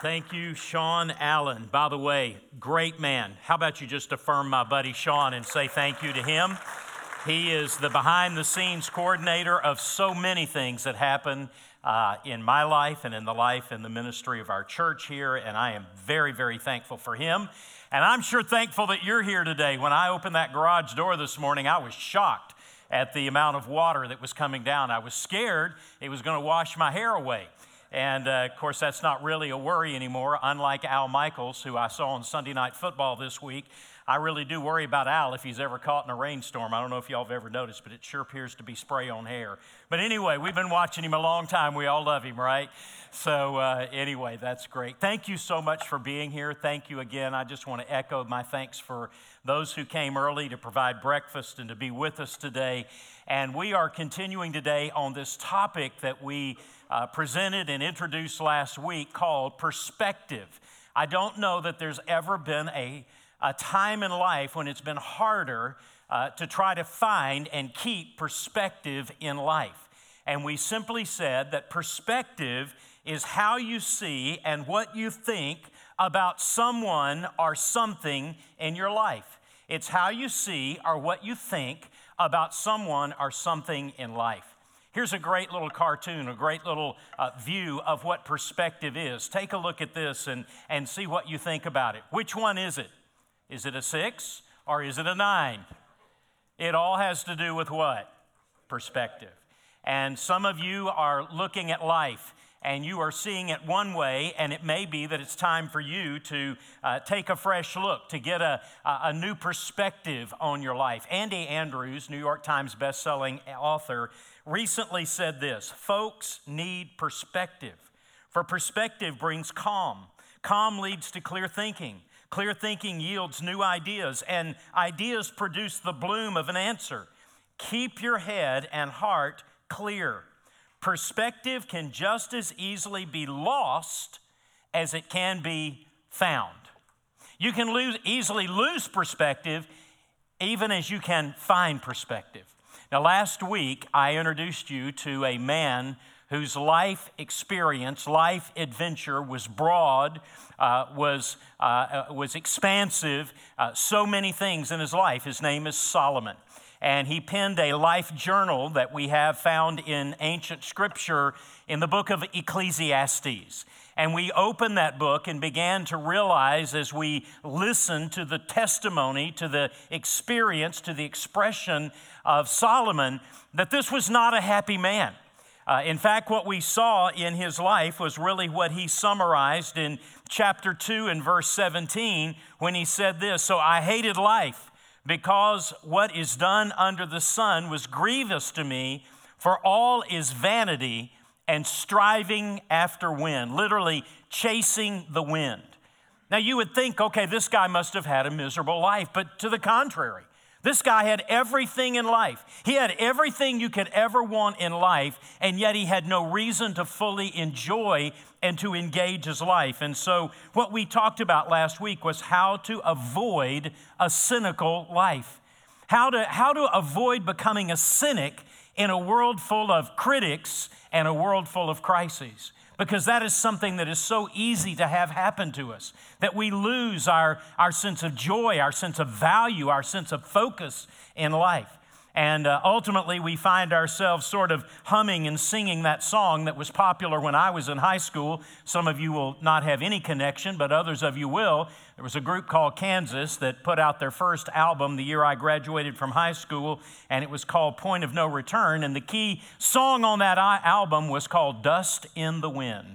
Thank you, Sean Allen. By the way, great man. How about you just affirm my buddy Sean and say thank you to him? He is the behind-the-scenes coordinator of so many things that happen in my life and in the life and the ministry of our church here, and I am very, very thankful for him. And I'm sure thankful that you're here today. When I opened that garage door this morning, I was shocked at the amount of water that was coming down. I was scared it was going to wash my hair away. And, of course, that's not really a worry anymore. Unlike Al Michaels, who I saw on Sunday Night Football this week, I really do worry about Al if he's ever caught in a rainstorm. I don't know if y'all have ever noticed, but it sure appears to be spray on hair. But anyway, we've been watching him a long time. We all love him, right? So anyway, that's great. Thank you so much for being here. Thank you again. I just want to echo my thanks for those who came early to provide breakfast and to be with us today. And we are continuing today on this topic that we presented and introduced last week called perspective. I don't know that there's ever been a time in life when it's been harder to try to find and keep perspective in life. And we simply said that perspective is how you see and what you think about someone or something in your life. It's how you see or what you think about someone or something in life. Here's a great little cartoon, a great little view of what perspective is. Take a look at this and see what you think about it. Which one is it? Is it a 6 or is it a 9? It all has to do with what? Perspective. And some of you are looking at life and you are seeing it one way, and it may be that it's time for you to take a fresh look, to get a new perspective on your life. Andy Andrews, New York Times bestselling author, recently said this: folks need perspective, for perspective brings calm. Calm leads to clear thinking. Clear thinking yields new ideas, and ideas produce the bloom of an answer. Keep your head and heart clear. Perspective can just as easily be lost as it can be found. You can easily lose perspective even as you can find perspective. Now, last week, I introduced you to a man whose life experience, life adventure was broad, was expansive, so many things in his life. His name is Solomon. And he penned a life journal that we have found in ancient scripture in the book of Ecclesiastes. And we opened that book and began to realize as we listened to the testimony, to the experience, to the expression of Solomon, that this was not a happy man. In fact, what we saw in his life was really what he summarized in chapter 2 and verse 17 when he said this: "So I hated life, because what is done under the sun was grievous to me, for all is vanity and striving after wind," literally chasing the wind. Now you would think, okay, this guy must have had a miserable life, but to the contrary. This guy had everything in life. He had everything you could ever want in life, and yet he had no reason to fully enjoy and to engage his life. And so what we talked about last week was how to avoid a cynical life. How to avoid becoming a cynic in a world full of critics and a world full of crises. Because that is something that is so easy to have happen to us, that we lose our sense of joy, our sense of value, our sense of focus in life. And ultimately, we find ourselves sort of humming and singing that song that was popular when I was in high school. Some of you will not have any connection, but others of you will. There was a group called Kansas that put out their first album the year I graduated from high school, and it was called Point of No Return. And the key song on that album was called Dust in the Wind.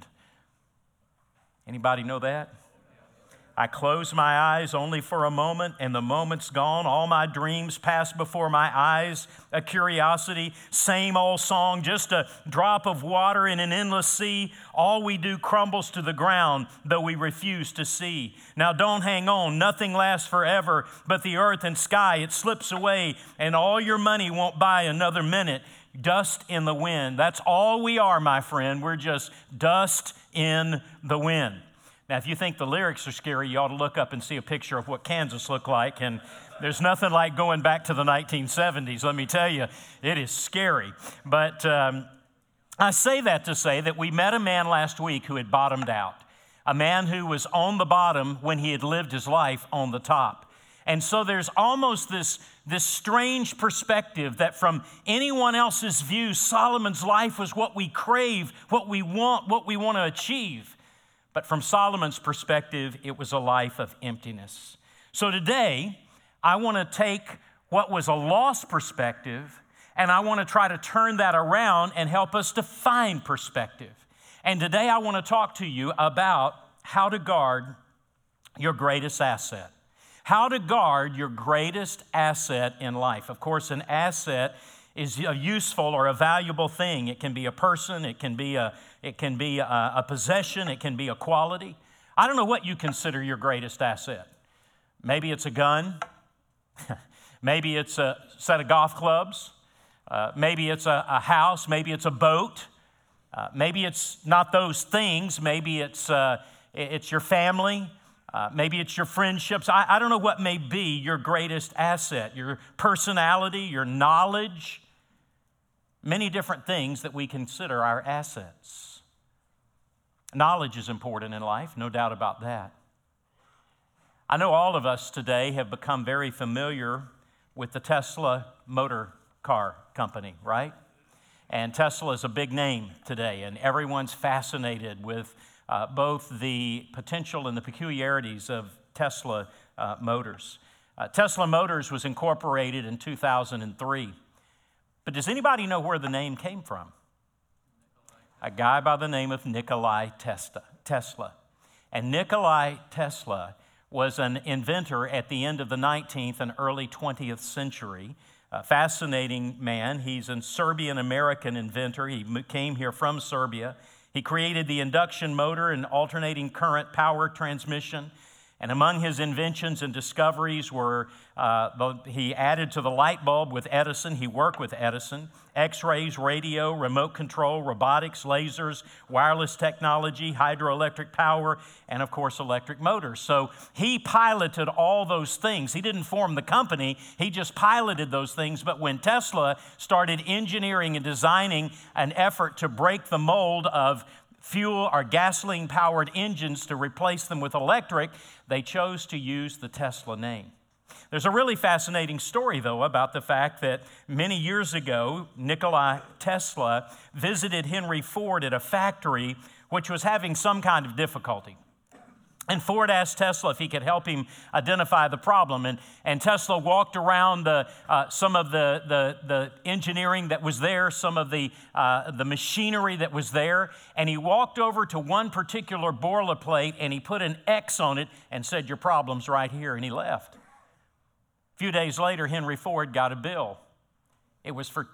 Anybody know that? I close my eyes only for a moment, and the moment's gone. All my dreams pass before my eyes. A curiosity, same old song, just a drop of water in an endless sea. All we do crumbles to the ground, though we refuse to see. Now don't hang on, nothing lasts forever, but the earth and sky, it slips away, and all your money won't buy another minute. Dust in the wind. That's all we are, my friend. We're just dust in the wind. Now, if you think the lyrics are scary, you ought to look up and see a picture of what Kansas looked like. And there's nothing like going back to the 1970s. Let me tell you, it is scary. But I say that to say that we met a man last week who had bottomed out. a man who was on the bottom when he had lived his life on the top. And so there's almost this strange perspective that from anyone else's view, Solomon's life was what we crave, what we want to achieve. But from Solomon's perspective, it was a life of emptiness. So today, I want to take what was a lost perspective, and I want to try to turn that around and help us to find perspective. And today I want to talk to you about how to guard your greatest asset. How to guard your greatest asset in life. Of course, an asset is a useful or a valuable thing. It can be a person, it can be a possession, it can be a quality. I don't know what you consider your greatest asset. Maybe it's a gun. Maybe it's a set of golf clubs. Maybe it's a house. Maybe it's a boat. Maybe it's not those things. Maybe it's your family. Maybe it's your friendships. I don't know what may be your greatest asset, your personality, your knowledge, many different things that we consider our assets. Knowledge is important in life, no doubt about that. I know all of us today have become very familiar with the Tesla motor car company, right? And Tesla is a big name today, and everyone's fascinated with both the potential and the peculiarities of Tesla Motors. Tesla Motors was incorporated in 2003. But does anybody know where the name came from? A guy by the name of Nikola Tesla. And Nikola Tesla was an inventor at the end of the 19th and early 20th century. A fascinating man. He's a Serbian-American inventor. He came here from Serbia. He created the induction motor and alternating current power transmission. And among his inventions and discoveries were, he added to the light bulb with Edison. He worked with Edison. X-rays, radio, remote control, robotics, lasers, wireless technology, hydroelectric power, and of course electric motors. So he piloted all those things. He didn't form the company. He just piloted those things. But when Tesla started engineering and designing an effort to break the mold of fuel or gasoline-powered engines to replace them with electric, they chose to use the Tesla name. There's a really fascinating story, though, about the fact that many years ago, Nikola Tesla visited Henry Ford at a factory which was having some kind of difficulty. And Ford asked Tesla if he could help him identify the problem. And Tesla walked around some of the engineering that was there, some of the machinery that was there. And he walked over to one particular boilerplate and he put an X on it and said, "Your problem's right here," and he left. A few days later, Henry Ford got a bill. It was for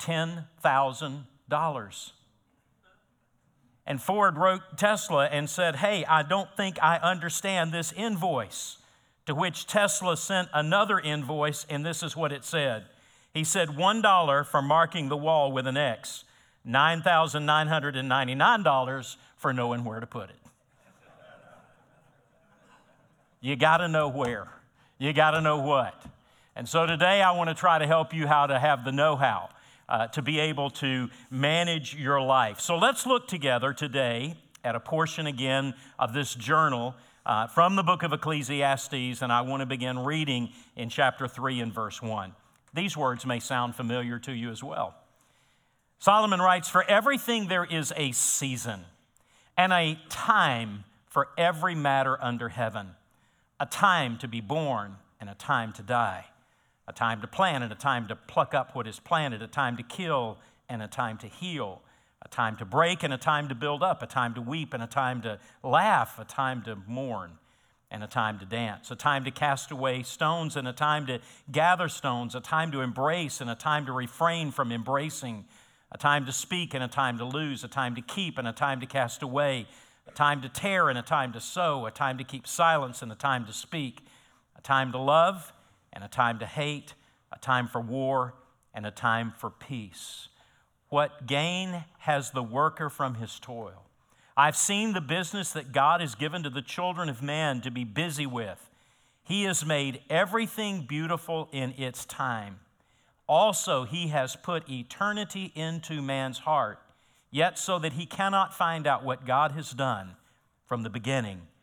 $10,000. And Ford wrote Tesla and said, "Hey, I don't think I understand this invoice." To which Tesla sent another invoice, and this is what it said. He said, $1 for marking the wall with an X, $9,999 for knowing where to put it. You got to know where. You got to know what. And so today I want to try to help you how to have the know-how. To be able to manage your life. So let's look together today at a portion again of this journal from the book of Ecclesiastes, and I want to begin reading in chapter 3 and verse 1. These words may sound familiar to you as well. Solomon writes, "For everything there is a season and a time for every matter under heaven, a time to be born and a time to die. A time to plant and a time to pluck up what is planted, a time to kill and a time to heal, a time to break and a time to build up, a time to weep and a time to laugh, a time to mourn and a time to dance, a time to cast away stones and a time to gather stones, a time to embrace and a time to refrain from embracing, a time to speak and a time to lose, a time to keep and a time to cast away, a time to tear and a time to sow, a time to keep silence and a time to speak, a time to love and a time to hate, a time for war, and a time for peace. What gain has the worker from his toil? I've seen the business that God has given to the children of man to be busy with. He has made everything beautiful in its time. Also, he has put eternity into man's heart, yet so that he cannot find out what God has done from the beginning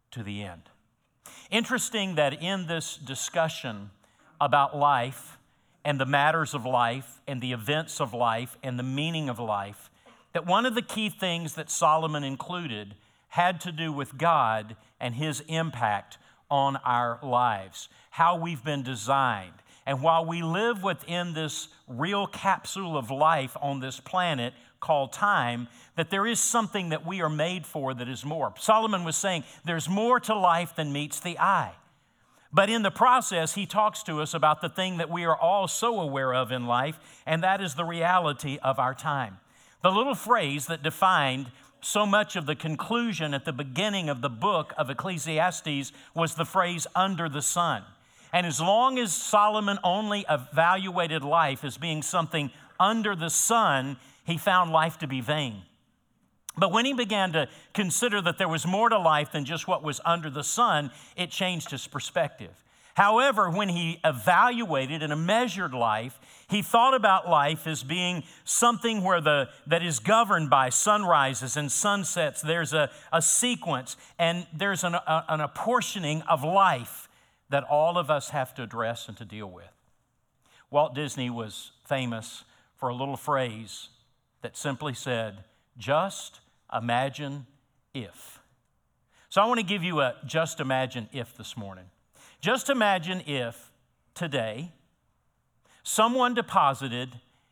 to the end. Interesting that in this discussion about life and the matters of life and the events of life and the meaning of life, that one of the key things that Solomon included had to do with God and His impact on our lives, how we've been designed. And while we live within this real capsule of life on this planet called time, that there is something that we are made for that is more. Solomon was saying there's more to life than meets the eye. But in the process, he talks to us about the thing that we are all so aware of in life, and that is the reality of our time. The little phrase that defined so much of the conclusion at the beginning of the book of Ecclesiastes was the phrase, under the sun. And as long as Solomon only evaluated life as being something under the sun, he found life to be vain. But when he began to consider that there was more to life than just what was under the sun, it changed his perspective. However, when he evaluated and measured life, he thought about life as being something that is governed by sunrises and sunsets. There's a sequence, and there's an apportioning of life that all of us have to address and to deal with. Walt Disney was famous for a little phrase that simply said, just imagine if. So I want to give you a just imagine if this morning. Just imagine if today someone deposited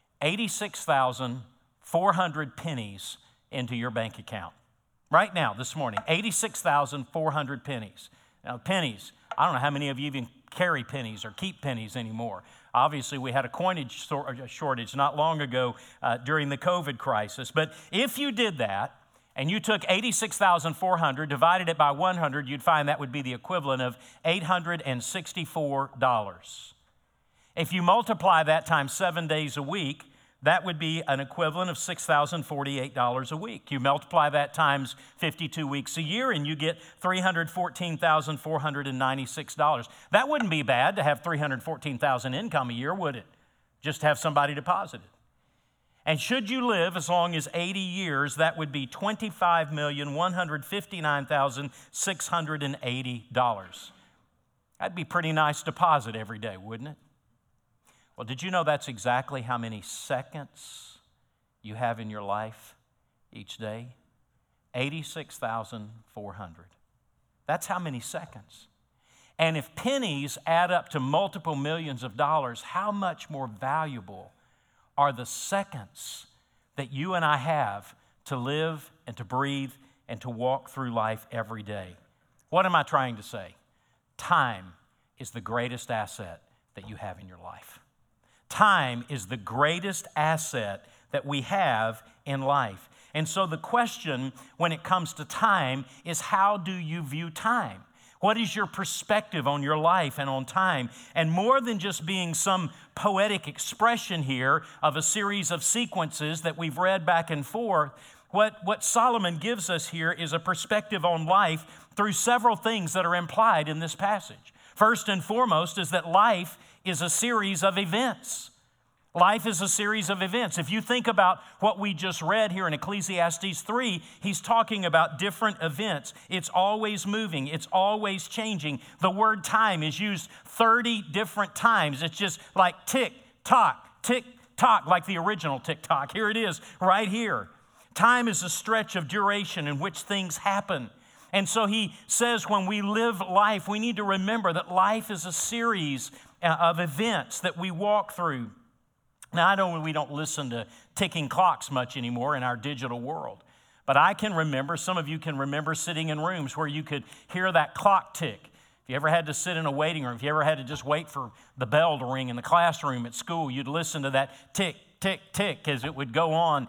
86,400 pennies into your bank account. Right now, this morning, 86,400 pennies. Now, pennies, I don't know how many of you even carry pennies or keep pennies anymore. Obviously, we had a coinage shortage not long ago during the COVID crisis. But if you did that, and you took 86,400, divided it by 100, you'd find that would be the equivalent of $864. If you multiply that times 7 days a week, that would be an equivalent of $6,048 a week. You multiply that times 52 weeks a year, and you get $314,496. That wouldn't be bad to have $314,000 income a year, would it? Just have somebody deposit it. And should you live as long as 80 years, that would be $25,159,680. That'd be a pretty nice deposit every day, wouldn't it? Well, did you know that's exactly how many seconds you have in your life each day? 86,400. That's how many seconds. And if pennies add up to multiple millions of dollars, how much more valuable are the seconds that you and I have to live and to breathe and to walk through life every day? What am I trying to say? Time is the greatest asset that you have in your life. Time is the greatest asset that we have in life. And so the question when it comes to time is, how do you view time? What is your perspective on your life and on time? And more than just being some poetic expression here of a series of sequences that we've read back and forth, what Solomon gives us here is a perspective on life through several things that are implied in this passage. First and foremost is that life is a series of events. Life is a series of events. If you think about what we just read here in Ecclesiastes 3, he's talking about different events. It's always moving. It's always changing. The word time is used 30 different times. It's just like tick, tock, like the original tick-tock. Here it is, right here. Time is a stretch of duration in which things happen. And so he says when we live life, we need to remember that life is a series of events that we walk through. Now, I know we don't listen to ticking clocks much anymore in our digital world, but I can remember, some of you can remember sitting in rooms where you could hear that clock tick. If you ever had to sit in a waiting room, if you ever had to just wait for the bell to ring in the classroom at school, you'd listen to that tick, tick, tick as it would go on.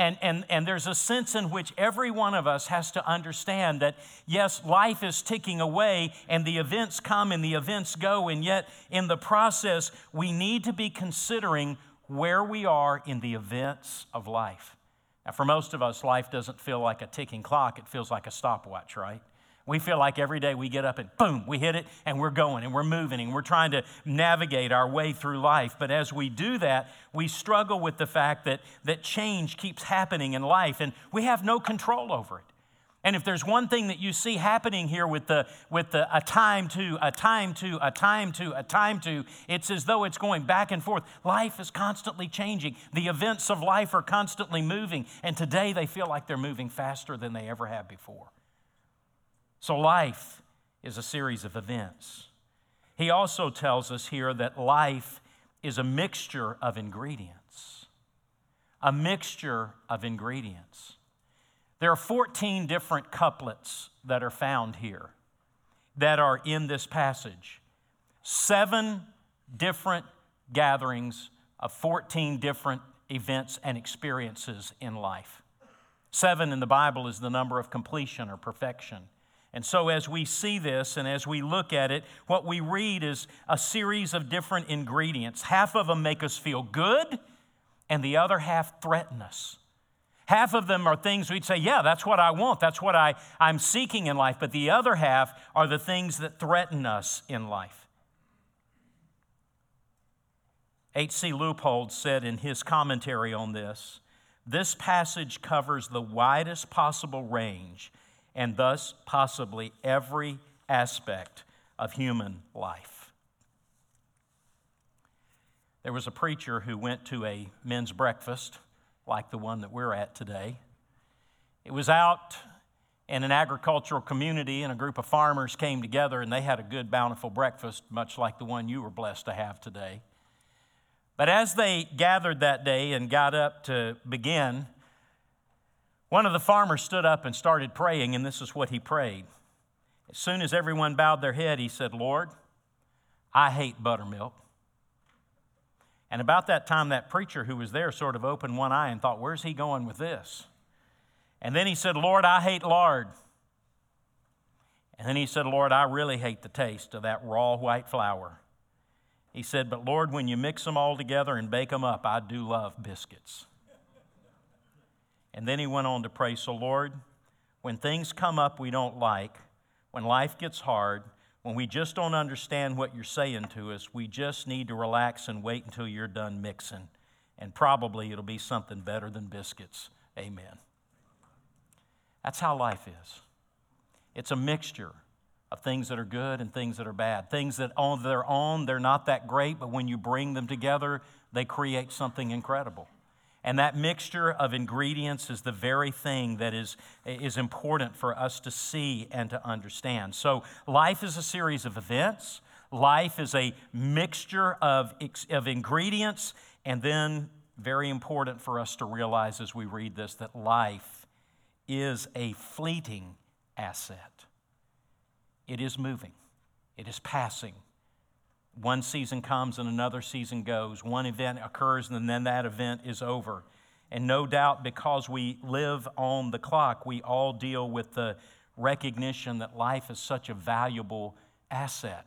And there's a sense in which every one of us has to understand that, yes, life is ticking away and the events come and the events go, and yet in the process, we need to be considering where we are in the events of life. Now, for most of us, life doesn't feel like a ticking clock. It feels like a stopwatch, right? We feel like every day we get up and boom, we hit it and we're going and we're moving and we're trying to navigate our way through life. But as we do that, we struggle with the fact that change keeps happening in life and we have no control over it. And if there's one thing that you see happening here with the a time to, a time to, a time to, a time to, it's as though it's going back and forth. Life is constantly changing. The events of life are constantly moving. And today they feel like they're moving faster than they ever have before. So life is a series of events. He also tells us here that life is a mixture of ingredients. A mixture of ingredients. There are 14 different couplets that are found here that are in this passage. 7 different gatherings of 14 different events and experiences in life. 7 in the Bible is the number of completion or perfection. And so as we see this and as we look at it, what we read is a series of different ingredients. Half of them make us feel good, and the other half threaten us. Half of them are things we'd say, yeah, that's what I want. That's what I'm seeking in life. But the other half are the things that threaten us in life. H.C. Leupold said in his commentary on this passage covers the widest possible range and thus possibly every aspect of human life. There was a preacher who went to a men's breakfast like the one that we're at today. It was out in an agricultural community, and a group of farmers came together, and they had a good, bountiful breakfast, much like the one you were blessed to have today. But as they gathered that day and got up to begin, one of the farmers stood up and started praying, and this is what he prayed. As soon as everyone bowed their head, he said, Lord, I hate buttermilk. And about that time, that preacher who was there sort of opened one eye and thought, where's he going with this? And then he said, Lord, I hate lard. And then he said, Lord, I really hate the taste of that raw white flour. He said, but Lord, when you mix them all together and bake them up, I do love biscuits. And then he went on to pray, so Lord, when things come up we don't like, when life gets hard, when we just don't understand what you're saying to us, we just need to relax and wait until you're done mixing. And probably it'll be something better than biscuits. Amen. That's how life is. It's a mixture of things that are good and things that are bad. Things that on their own, they're not that great, but when you bring them together, they create something incredible. And that mixture of ingredients is the very thing that is important for us to see and to understand. So life is a series of events. Life is a mixture of ingredients. And then, very important for us to realize as we read this, that life is a fleeting asset. It is moving. It is passing. One season comes and another season goes. One event occurs and then that event is over. And no doubt because we live on the clock, we all deal with the recognition that life is such a valuable asset.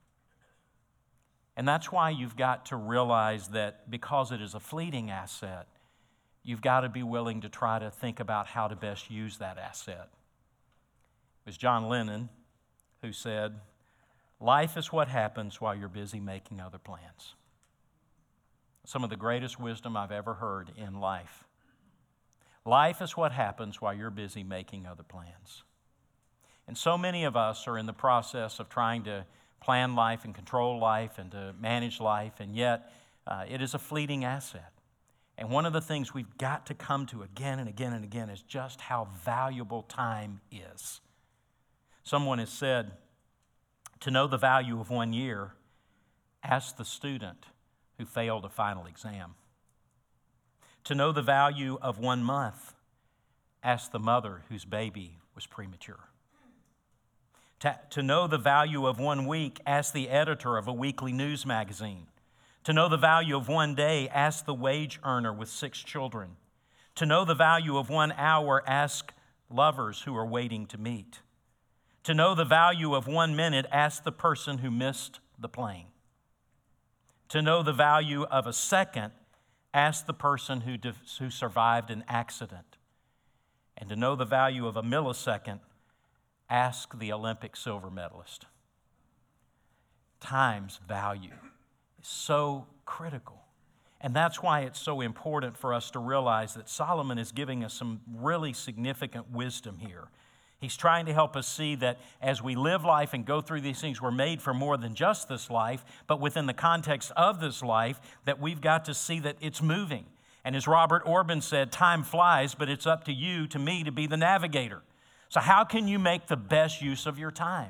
And that's why you've got to realize that because it is a fleeting asset, you've got to be willing to try to think about how to best use that asset. It was John Lennon who said, life is what happens while you're busy making other plans. Some of the greatest wisdom I've ever heard in life. Life is what happens while you're busy making other plans. And so many of us are in the process of trying to plan life and control life and to manage life, and yet it is a fleeting asset. And one of the things we've got to come to again and again and again is just how valuable time is. Someone has said, to know the value of 1 year, ask the student who failed a final exam. To know the value of 1 month, ask the mother whose baby was premature. To know the value of 1 week, ask the editor of a weekly news magazine. To know the value of 1 day, ask the wage earner with 6 children. To know the value of 1 hour, ask lovers who are waiting to meet. To know the value of 1 minute, ask the person who missed the plane. To know the value of a second, ask the person who survived an accident. And to know the value of a millisecond, ask the Olympic silver medalist. Time's value is so critical. And that's why it's so important for us to realize that Solomon is giving us some really significant wisdom here. He's trying to help us see that as we live life and go through these things, we're made for more than just this life, but within the context of this life, that we've got to see that it's moving. And as Robert Orban said, time flies, but it's up to you, to me, to be the navigator. So how can you make the best use of your time?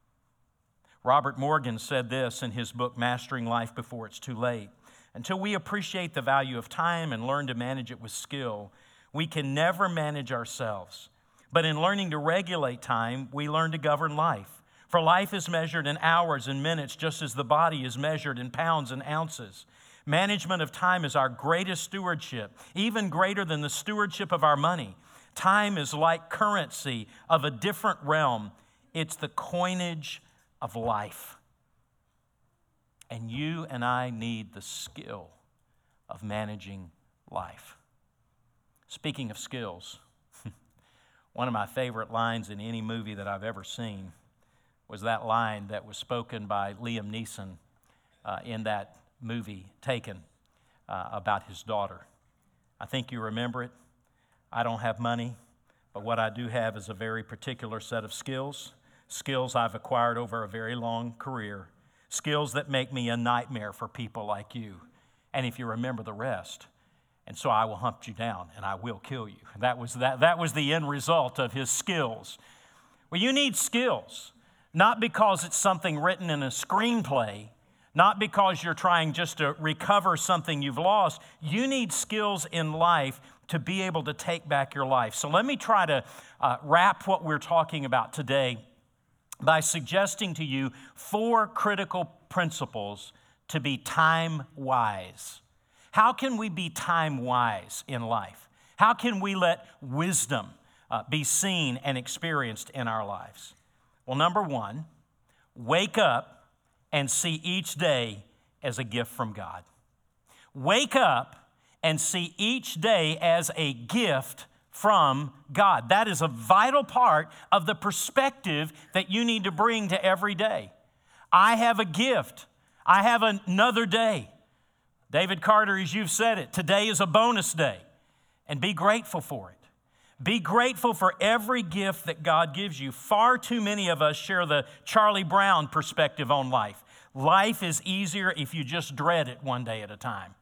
Robert Morgan said this in his book, Mastering Life Before It's Too Late. Until we appreciate the value of time and learn to manage it with skill, we can never manage ourselves. But in learning to regulate time, we learn to govern life. For life is measured in hours and minutes, just as the body is measured in pounds and ounces. Management of time is our greatest stewardship, even greater than the stewardship of our money. Time is like currency of a different realm. It's the coinage of life. And you and I need the skill of managing life. Speaking of skills, one of my favorite lines in any movie that I've ever seen was that line that was spoken by Liam Neeson in that movie, Taken, about his daughter. I think you remember it. I don't have money, but what I do have is a very particular set of skills I've acquired over a very long career, skills that make me a nightmare for people like you. And if you remember the rest, and so I will hunt you down and I will kill you. That was the end result of his skills. Well, you need skills, not because it's something written in a screenplay, not because you're trying just to recover something you've lost. You need skills in life to be able to take back your life. So let me try to wrap what we're talking about today by suggesting to you 4 critical principles to be time wise. How can we be time wise in life? How can we let wisdom be seen and experienced in our lives? Well, number 1, wake up and see each day as a gift from God. Wake up and see each day as a gift from God. That is a vital part of the perspective that you need to bring to every day. I have a gift. I have another day. David Carter, as you've said it, today is a bonus day, and be grateful for it. Be grateful for every gift that God gives you. Far too many of us share the Charlie Brown perspective on life. Life is easier if you just dread it one day at a time.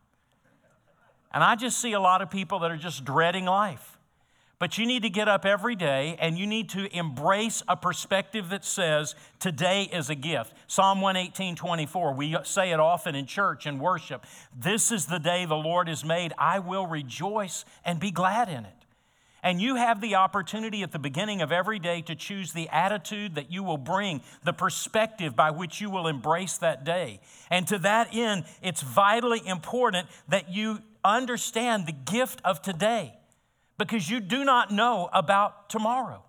And I just see a lot of people that are just dreading life. But you need to get up every day and you need to embrace a perspective that says today is a gift. Psalm 118:24, we say it often in church and worship. This is the day the Lord has made. I will rejoice and be glad in it. And you have the opportunity at the beginning of every day to choose the attitude that you will bring, the perspective by which you will embrace that day. And to that end, it's vitally important that you understand the gift of today, because you do not know about tomorrow.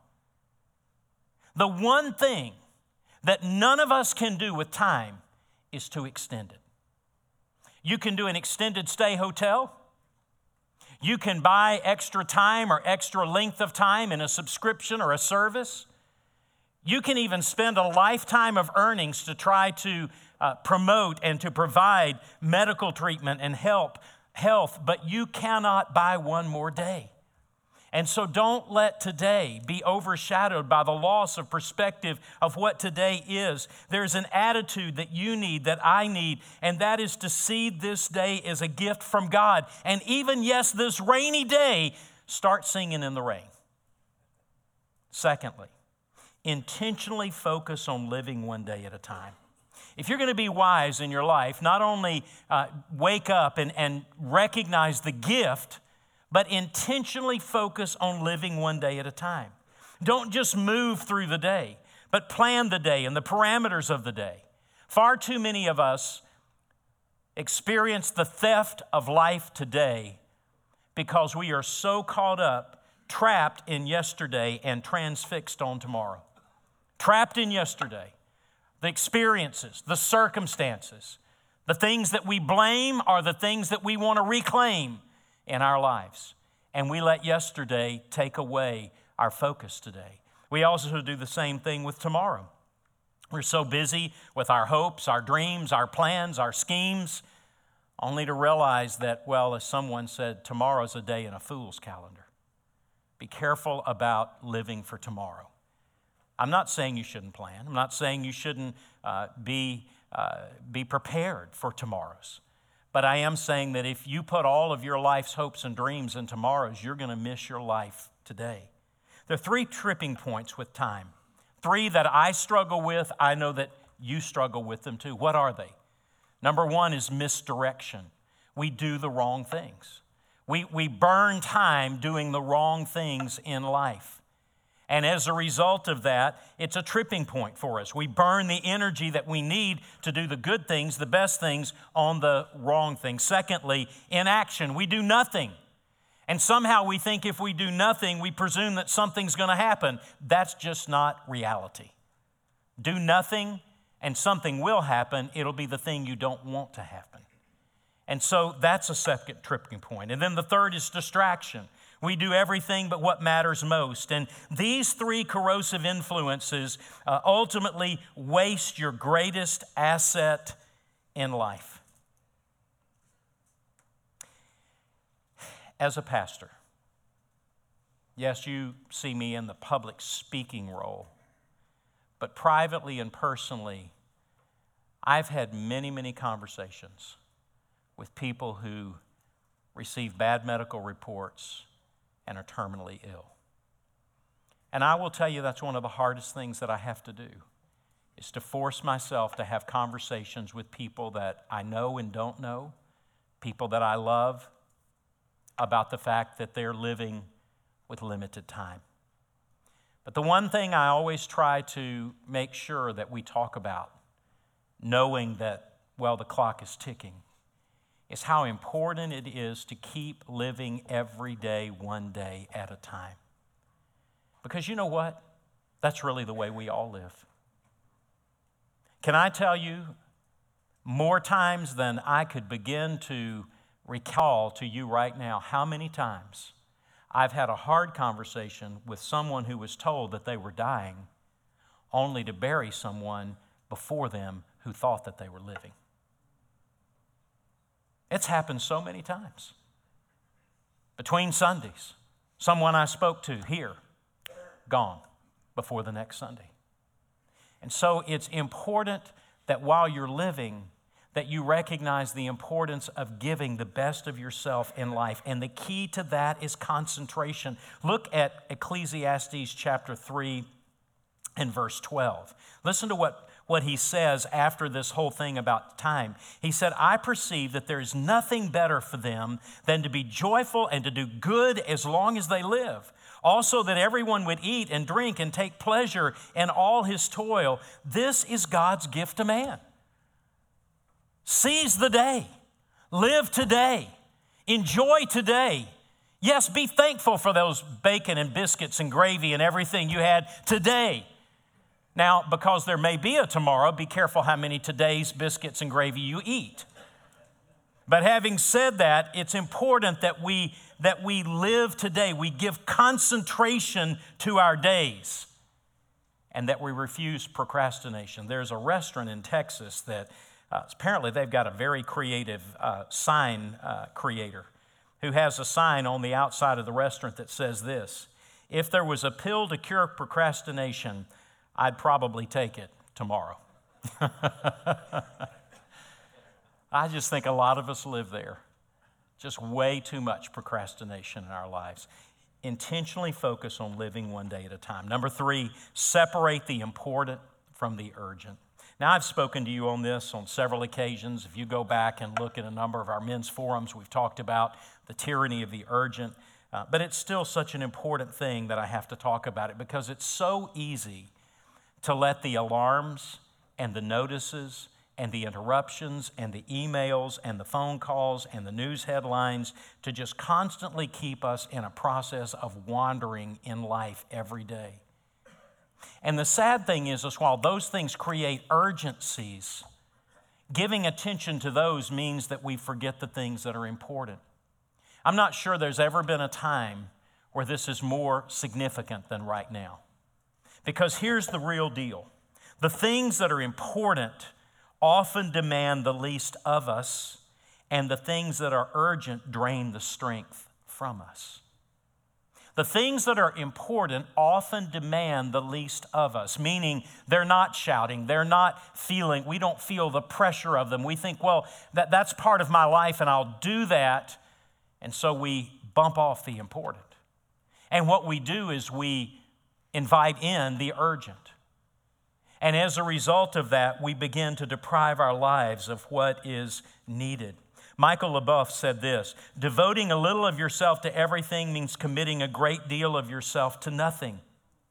The one thing that none of us can do with time is to extend it. You can do an extended stay hotel. You can buy extra time or extra length of time in a subscription or a service. You can even spend a lifetime of earnings to try to promote and to provide medical treatment and health, but you cannot buy one more day. And so don't let today be overshadowed by the loss of perspective of what today is. There's an attitude that you need, that I need, and that is to see this day as a gift from God. And even, yes, this rainy day, start singing in the rain. Secondly, intentionally focus on living one day at a time. If you're going to be wise in your life, not only wake up and recognize the gift, but intentionally focus on living one day at a time. Don't just move through the day, but plan the day and the parameters of the day. Far too many of us experience the theft of life today because we are so caught up, trapped in yesterday and transfixed on tomorrow. Trapped in yesterday. The experiences, the circumstances, the things that we blame are the things that we want to reclaim in our lives. And we let yesterday take away our focus today. We also do the same thing with tomorrow. We're so busy with our hopes, our dreams, our plans, our schemes, only to realize that, well, as someone said, tomorrow's a day in a fool's calendar. Be careful about living for tomorrow. I'm not saying you shouldn't plan. I'm not saying you shouldn't be prepared for tomorrows. But I am saying that if you put all of your life's hopes and dreams in tomorrows, you're going to miss your life today. There are 3 tripping points with time. 3 that I struggle with. I know that you struggle with them too. What are they? Number 1 is misdirection. We do the wrong things. We burn time doing the wrong things in life. And as a result of that, it's a tripping point for us. We burn the energy that we need to do the good things, the best things, on the wrong things. Secondly, inaction. We do nothing. And somehow we think if we do nothing, we presume that something's going to happen. That's just not reality. Do nothing and something will happen. It'll be the thing you don't want to happen. And so that's a second tripping point. And then the third is distraction. We do everything but what matters most. And these 3 corrosive influences ultimately waste your greatest asset in life. As a pastor, yes, you see me in the public speaking role, but privately and personally, I've had many, many conversations with people who receive bad medical reports and are terminally ill. And I will tell you that's one of the hardest things that I have to do, is to force myself to have conversations with people that I know and don't know, people that I love, about the fact that they're living with limited time. But the one thing I always try to make sure that we talk about, knowing that, well, the clock is ticking, is how important it is to keep living every day, one day at a time. Because you know what? That's really the way we all live. Can I tell you, more times than I could begin to recall to you right now, how many times I've had a hard conversation with someone who was told that they were dying, only to bury someone before them who thought that they were living. It's happened so many times. Between Sundays, someone I spoke to here, gone before the next Sunday. And so it's important that while you're living, that you recognize the importance of giving the best of yourself in life. And the key to that is concentration. Look at Ecclesiastes chapter 3 and verse 12. Listen to what he says after this whole thing about time. He said, I perceive that there is nothing better for them than to be joyful and to do good as long as they live. Also that everyone would eat and drink and take pleasure in all his toil. This is God's gift to man. Seize the day. Live today. Enjoy today. Yes, be thankful for those bacon and biscuits and gravy and everything you had today. Now, because there may be a tomorrow, be careful how many today's biscuits and gravy you eat. But having said that, it's important that we live today. We give concentration to our days and that we refuse procrastination. There's a restaurant in Texas that apparently they've got a very creative sign creator who has a sign on the outside of the restaurant that says this: if there was a pill to cure procrastination, I'd probably take it tomorrow. I just think a lot of us live there. Just way too much procrastination in our lives. Intentionally focus on living one day at a time. Number 3, separate the important from the urgent. Now, I've spoken to you on this on several occasions. If you go back and look at a number of our men's forums, we've talked about the tyranny of the urgent. But it's still such an important thing that I have to talk about it because it's so easy to let the alarms and the notices and the interruptions and the emails and the phone calls and the news headlines to just constantly keep us in a process of wandering in life every day. And the sad thing is while those things create urgencies, giving attention to those means that we forget the things that are important. I'm not sure there's ever been a time where this is more significant than right now. Because here's the real deal. The things that are important often demand the least of us, and the things that are urgent drain the strength from us. The things that are important often demand the least of us, meaning they're not shouting, they're not feeling, we don't feel the pressure of them. We think, well, that's part of my life and I'll do that. And so we bump off the important. And what we do is we invite in the urgent. And as a result of that, we begin to deprive our lives of what is needed. Michael LaBeouf said this: devoting a little of yourself to everything means committing a great deal of yourself to nothing.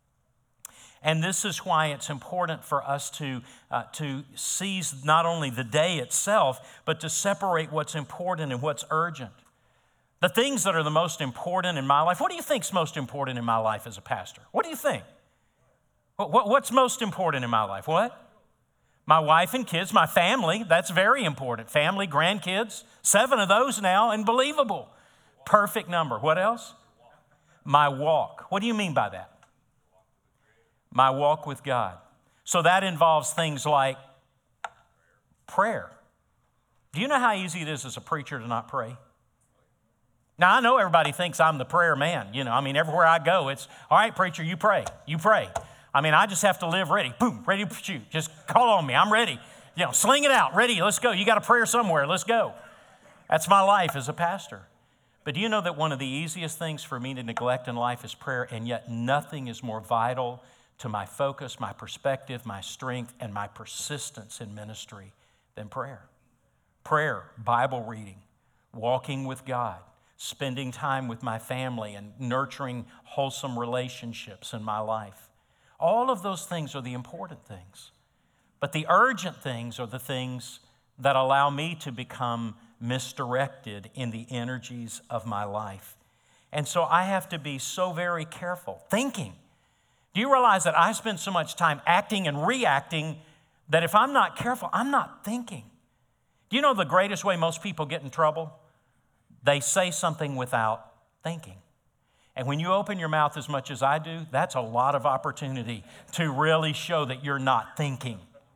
And this is why it's important for us to seize not only the day itself, but to separate what's important and what's urgent. The things that are the most important in my life. What do you think's most important in my life as a pastor? What do you think? What's most important in my life? What? My wife and kids, my family, that's very important. Family, grandkids, 7 of those now, unbelievable. Perfect number. What else? My walk. What do you mean by that? My walk with God. So that involves things like prayer. Do you know how easy it is as a preacher to not pray? Now, I know everybody thinks I'm the prayer man. Everywhere I go, it's, all right, preacher, you pray. You pray. I just have to live ready. Boom, ready to shoot. Just call on me. I'm ready. Sling it out. Ready. Let's go. You got a prayer somewhere. Let's go. That's my life as a pastor. But do you know that one of the easiest things for me to neglect in life is prayer, and yet nothing is more vital to my focus, my perspective, my strength, and my persistence in ministry than prayer. Prayer, Bible reading, walking with God, spending time with my family, and nurturing wholesome relationships in my life. All of those things are the important things. But the urgent things are the things that allow me to become misdirected in the energies of my life. And so I have to be so very careful. Thinking. Do you realize that I spend so much time acting and reacting that if I'm not careful, I'm not thinking? Do you know the greatest way most people get in trouble? They say something without thinking. And when you open your mouth as much as I do, that's a lot of opportunity to really show that you're not thinking.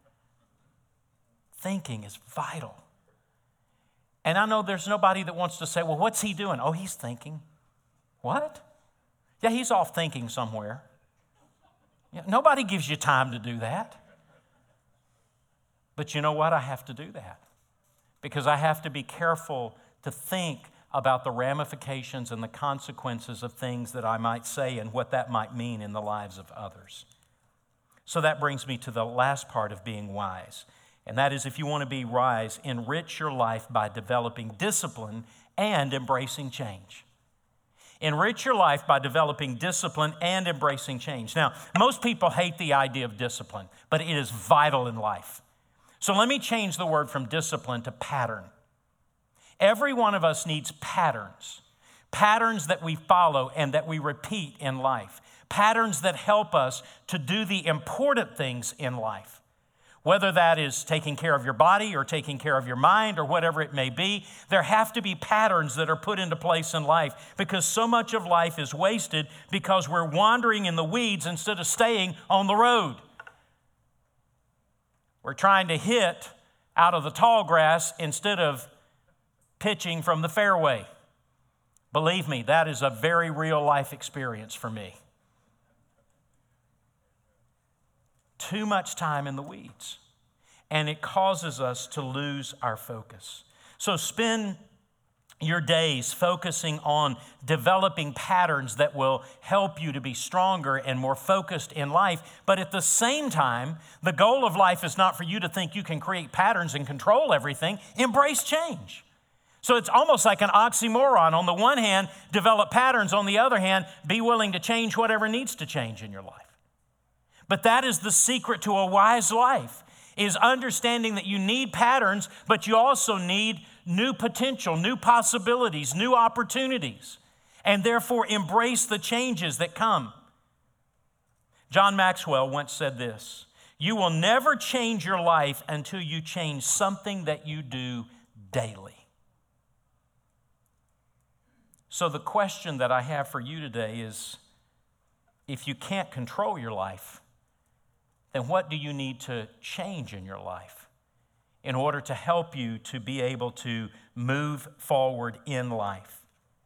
Thinking is vital. And I know there's nobody that wants to say, well, what's he doing? Oh, he's thinking. What? Yeah, he's off thinking somewhere. Yeah, nobody gives you time to do that. But you know what? I have to do that because I have to be careful to think about the ramifications and the consequences of things that I might say and what that might mean in the lives of others. So that brings me to the last part of being wise. And that is, if you want to be wise, enrich your life by developing discipline and embracing change. Enrich your life by developing discipline and embracing change. Now, most people hate the idea of discipline, but it is vital in life. So let me change the word from discipline to pattern. Every one of us needs patterns that we follow and that we repeat in life, patterns that help us to do the important things in life, whether that is taking care of your body or taking care of your mind or whatever it may be. There have to be patterns that are put into place in life because so much of life is wasted because we're wandering in the weeds instead of staying on the road. We're trying to hit out of the tall grass instead of pitching from the fairway. Believe me, that is a very real life experience for me. Too much time in the weeds, and it causes us to lose our focus. So spend your days focusing on developing patterns that will help you to be stronger and more focused in life. But at the same time, the goal of life is not for you to think you can create patterns and control everything. Embrace change. So it's almost like an oxymoron. On the one hand, develop patterns. On the other hand, be willing to change whatever needs to change in your life. But that is the secret to a wise life, is understanding that you need patterns, but you also need new potential, new possibilities, new opportunities, and therefore embrace the changes that come. John Maxwell once said this: you will never change your life until you change something that you do daily. So the question that I have for you today is, if you can't control your life, then what do you need to change in your life in order to help you to be able to move forward in life?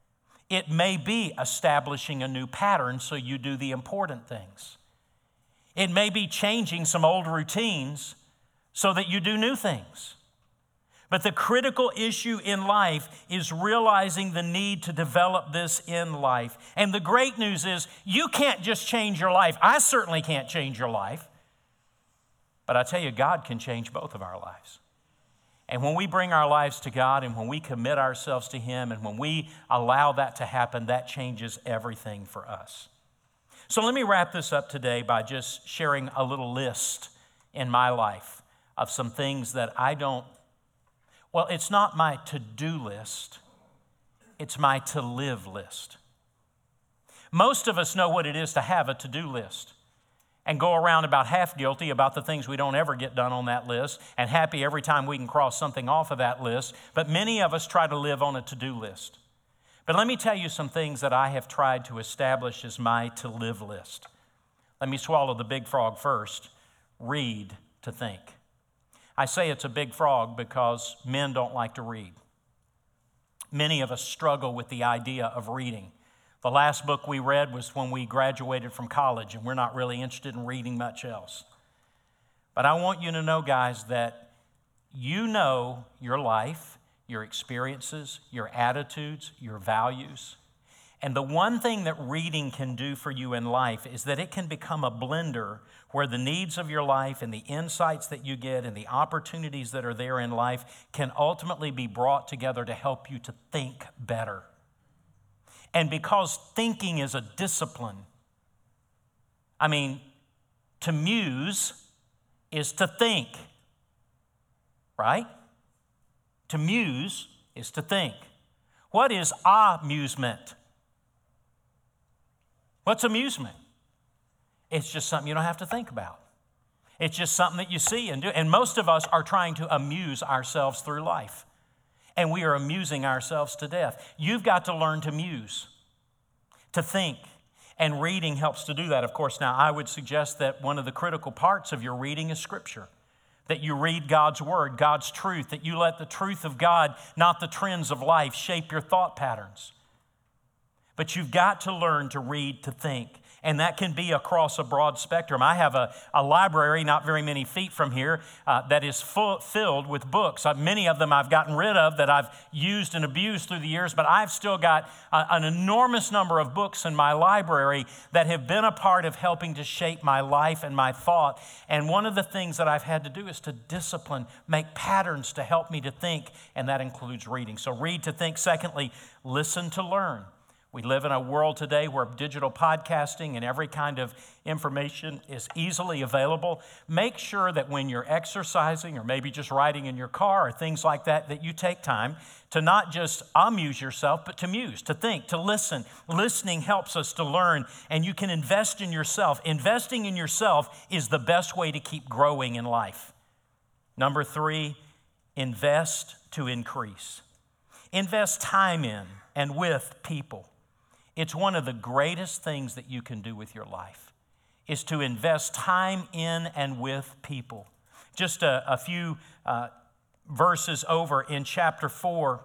It may be establishing a new pattern so you do the important things. It may be changing some old routines so that you do new things. But the critical issue in life is realizing the need to develop this in life. And the great news is you can't just change your life. I certainly can't change your life. But I tell you, God can change both of our lives. And when we bring our lives to God and when we commit ourselves to Him and when we allow that to happen, that changes everything for us. So let me wrap this up today by just sharing a little list in my life of some things that it's not my to-do list, it's my to-live list. Most of us know what it is to have a to-do list and go around about half guilty about the things we don't ever get done on that list and happy every time we can cross something off of that list. But many of us try to live on a to-do list. But let me tell you some things that I have tried to establish as my to-live list. Let me swallow the big frog first. Read to think. I say it's a big frog because men don't like to read. Many of us struggle with the idea of reading. The last book we read was when we graduated from college, and we're not really interested in reading much else. But I want you to know, guys, that you know your life, your experiences, your attitudes, your values. And the one thing that reading can do for you in life is that it can become a blender where the needs of your life and the insights that you get and the opportunities that are there in life can ultimately be brought together to help you to think better. And because thinking is a discipline, to muse is to think, right? To muse is to think. What is amusement? What's amusement? It's just something you don't have to think about. It's just something that you see and do. And most of us are trying to amuse ourselves through life. And we are amusing ourselves to death. You've got to learn to muse, to think. And reading helps to do that, of course. Now, I would suggest that one of the critical parts of your reading is Scripture. That you read God's Word, God's truth, that you let the truth of God, not the trends of life, shape your thought patterns. But you've got to learn to read, to think. And that can be across a broad spectrum. I have a library not very many feet from here that is filled with books. Many of them I've gotten rid of that I've used and abused through the years, but I've still got an enormous number of books in my library that have been a part of helping to shape my life and my thought. And one of the things that I've had to do is to discipline, make patterns to help me to think, and that includes reading. So read to think. Secondly, listen to learn. We live in a world today where digital podcasting and every kind of information is easily available. Make sure that when you're exercising or maybe just riding in your car or things like that, that you take time to not just amuse yourself, but to muse, to think, to listen. Listening helps us to learn, and you can invest in yourself. Investing in yourself is the best way to keep growing in life. Number 3, invest to increase. Invest time in and with people. It's one of the greatest things that you can do with your life, is to invest time in and with people. Just a few verses over in chapter 4,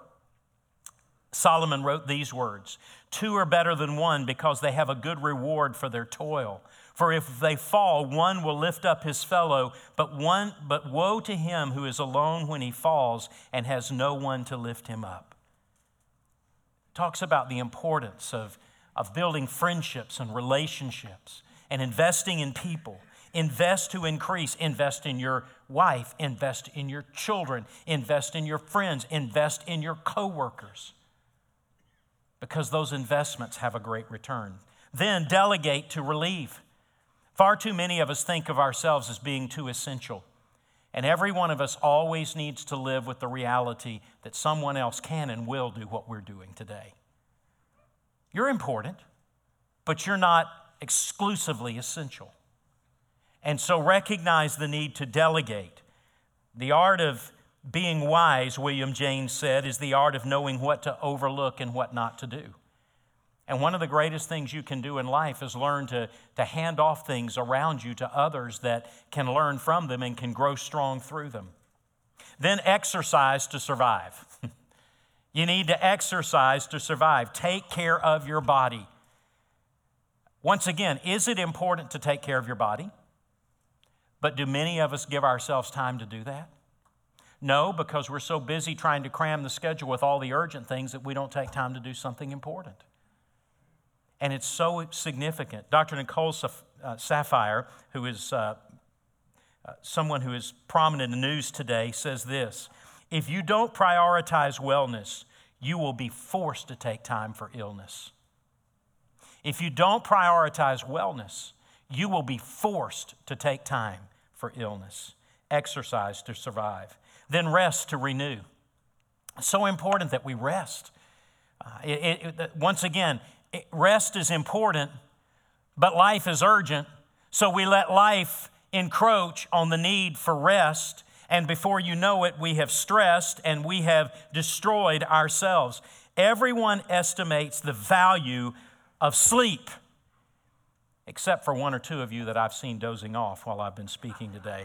Solomon wrote these words, 2 are better than 1 because they have a good reward for their toil. For if they fall, one will lift up his fellow, but woe to him who is alone when he falls and has no one to lift him up. Talks about the importance of building friendships and relationships and investing in people. Invest to increase. Invest in your wife. Invest in your children. Invest in your friends. Invest in your coworkers, because those investments have a great return. Then delegate to relieve. Far too many of us think of ourselves as being too essential. And every one of us always needs to live with the reality that someone else can and will do what we're doing today. You're important, but you're not exclusively essential. And so recognize the need to delegate. The art of being wise, William James said, is the art of knowing what to overlook and what not to do. And one of the greatest things you can do in life is learn to hand off things around you to others that can learn from them and can grow strong through them. Then exercise to survive. You need to exercise to survive. Take care of your body. Once again, is it important to take care of your body? But do many of us give ourselves time to do that? No, because we're so busy trying to cram the schedule with all the urgent things that we don't take time to do something important. And it's so significant. Dr. Nicole Saphier, who is someone who is prominent in the news today, says this: if you don't prioritize wellness, you will be forced to take time for illness. If you don't prioritize wellness, you will be forced to take time for illness. Exercise to survive. Then rest to renew. It's so important that we rest. Once again, rest is important, but life is urgent, so we let life encroach on the need for rest, and before you know it, we have stressed and we have destroyed ourselves. Everyone estimates the value of sleep, except for one or two of you that I've seen dozing off while I've been speaking today.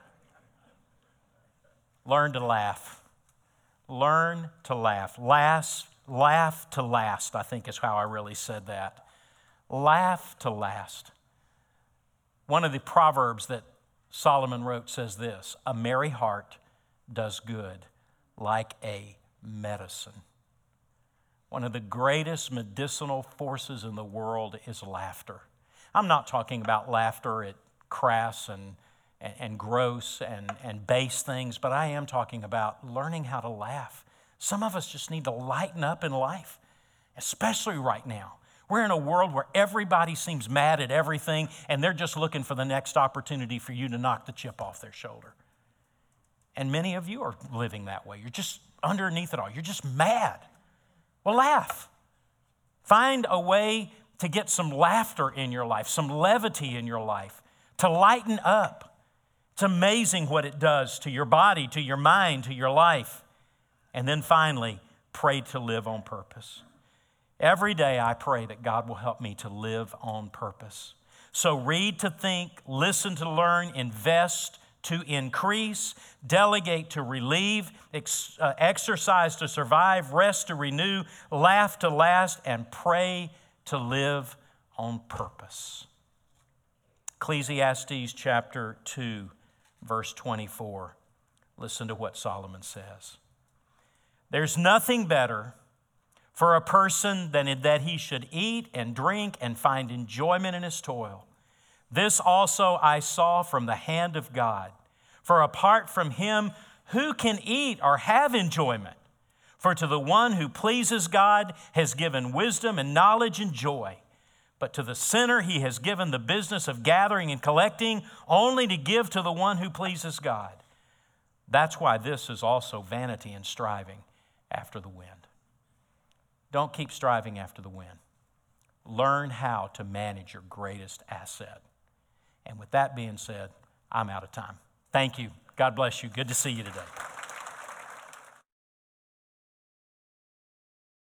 Learn to laugh. Learn to laugh. Laugh to last, I think is how I really said that. Laugh to last. One of the Proverbs that Solomon wrote says this: a merry heart does good like a medicine. One of the greatest medicinal forces in the world is laughter. I'm not talking about laughter at crass and gross and base things, but I am talking about learning how to laugh. Some of us just need to lighten up in life, especially right now. We're in a world where everybody seems mad at everything, and they're just looking for the next opportunity for you to knock the chip off their shoulder. And many of you are living that way. You're just underneath it all. You're just mad. Well, laugh. Find a way to get some laughter in your life, some levity in your life, to lighten up. It's amazing what it does to your body, to your mind, to your life. And then finally, pray to live on purpose. Every day I pray that God will help me to live on purpose. So read to think, listen to learn, invest to increase, delegate to relieve, exercise to survive, rest to renew, laugh to last, and pray to live on purpose. Ecclesiastes chapter 2, verse 24. Listen to what Solomon says. There's nothing better for a person than that he should eat and drink and find enjoyment in his toil. This also I saw from the hand of God. For apart from him, who can eat or have enjoyment? For to the one who pleases God has given wisdom and knowledge and joy. But to the sinner he has given the business of gathering and collecting, only to give to the one who pleases God. That's why this is also vanity and striving after the wind. Don't keep striving after the wind. Learn how to manage your greatest asset. And with that being said, I'm out of time. Thank you. God bless you. Good to see you today.